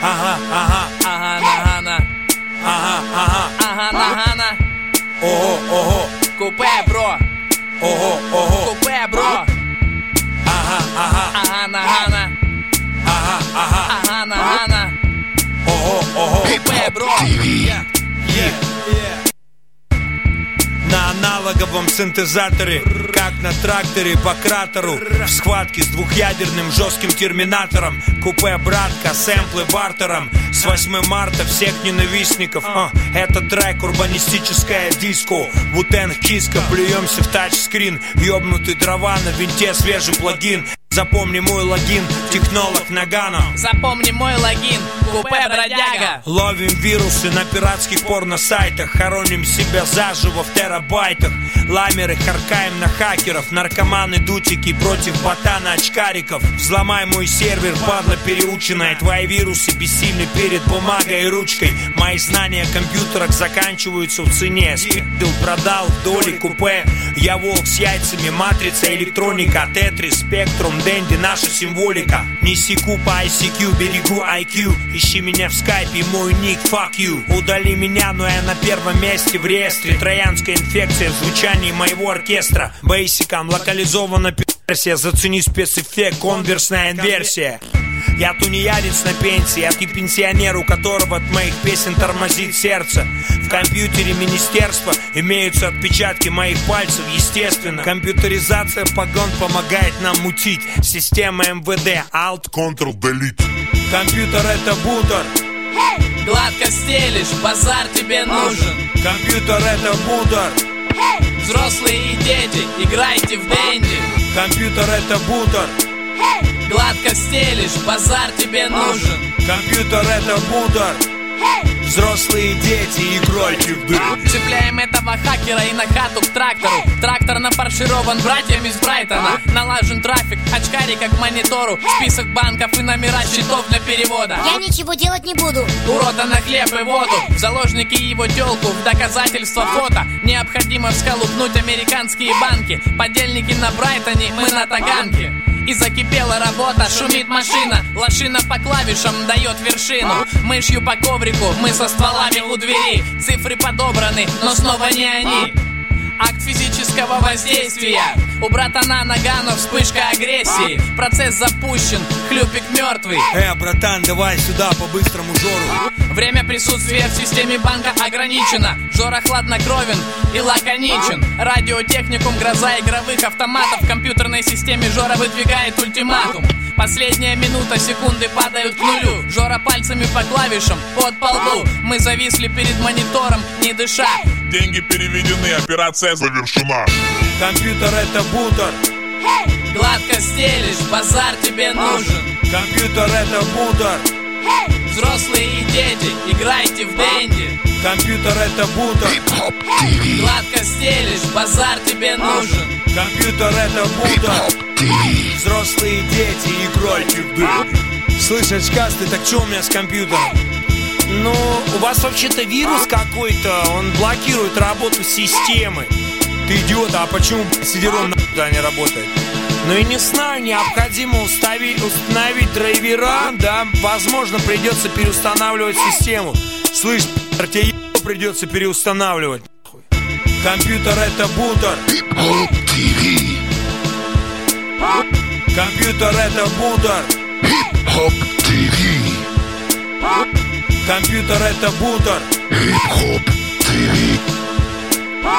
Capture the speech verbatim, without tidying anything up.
Ага, ага, ага, нагана, ага, ага, ага, нагана. ого, ого, Купе, бро, ого, ого, купе, бро. ага, ага, Ага, нагана, ага, ага, ага, нагана. ого, ого. Купе, бро. Yeah, yeah. На аналоговом синтезаторе, как на тракторе по кратеру, в схватке с двухъядерным жестким терминатором. Купе, братка, сэмплы бартером. С восьмого марта всех ненавистников. а, Это трек, урбанистическое диско. Вутенг киска, плюемся в тачскрин. Ёбнутый дрова на винте, свежий плагин. Запомни мой логин, технолог Нагано. Запомни мой логин, купе, бродяга. Ловим вирусы на пиратских порно-сайтах. Хороним себя заживо в терабайтах. Ламеры харкаем на хакеров. Наркоманы, дутики против ботана-очкариков. Взломай мой сервер, падла переученная. Твои вирусы бессильны перед бумагой и ручкой. Мои знания о компьютерах заканчиваются в цене. Спидил, продал, доли, купе. Я волк с яйцами, матрица, электроника, тетрис, спектрум, Дэнди, наша символика. Не секу по ай си кью, берегу ай кью. Ищи меня в скайпе, мой ник, fuck you. Удали меня, но я на первом месте в реестре. Троянская инфекция в звучании моего оркестра. Бейсиком локализована пи***версия. Зацени спецэффект, конверсная инверсия. Я тунеядец на пенсии, а ты пенсионер, у которого от моих песен тормозит сердце. В компьютере министерства имеются отпечатки моих пальцев, естественно. Компьютеризация погон помогает нам мутить. Система эм вэ дэ, Alt, Ctrl, Delete. Компьютер это бутер. Hey! Гладко стелишь, базар тебе нужен. Компьютер это бутер. Hey! Взрослые и дети, играйте в Дэнди. Компьютер это бутер. Hey! Гладко стелишь, базар тебе нужен. Компьютер это бутер. Hey! Взрослые дети, играйте в Дэнди. Цепляем этого хакера и на хату к трактору. Трактор нафарширован братьями из Брайтона. Налажен трафик, очкарика к монитору. Список банков и номера счетов для перевода. Я ничего делать не буду. Урода на хлеб и воду. В заложники его тёлку, в доказательство фото. Необходимо всколупнуть американские банки. Подельники на Брайтоне, мы на Таганке. И закипела работа, шумит машина. Лошина по клавишам дает вершину. Мышью по коврику, мы со стволами у двери. Цифры подобраны, но снова не они. Акт физического воздействия. У братана Нагано вспышка агрессии. Процесс запущен, хлюпик мертвый. Э, братан, давай сюда по-быстрому Жору. Время присутствия в системе банка ограничено. Жора хладнокровен и лаконичен. Радиотехникум, гроза игровых автоматов. В компьютерной системе Жора выдвигает ультиматум. Последняя минута, секунды падают к нулю. Жора пальцами по клавишам, под по лбу. Мы зависли перед монитором, не дыша. Деньги переведены, операция завершена. Компьютер это бутер. Hey! Гладко стелишь, базар тебе нужен. Компьютер это бутер. Hey! Взрослые и дети, играйте в Дэнди. Компьютер это бутер. Hey! Гладко стелишь, базар тебе нужен. Компьютер это бутер. Взрослые дети, играйте в Дэнди. Слышь, очкастый, так что у меня с компьютером? Ну, у вас вообще-то вирус какой-то. Он блокирует работу системы. Ты идиот, а почему сидером нахуй не работает? Ну и не знаю, необходимо установить, установить драйвера, да? Возможно, придется переустанавливать систему. Слышь, тебе придется переустанавливать. Компьютер это бутер. Компьютер это бутер. Компьютер это бутер.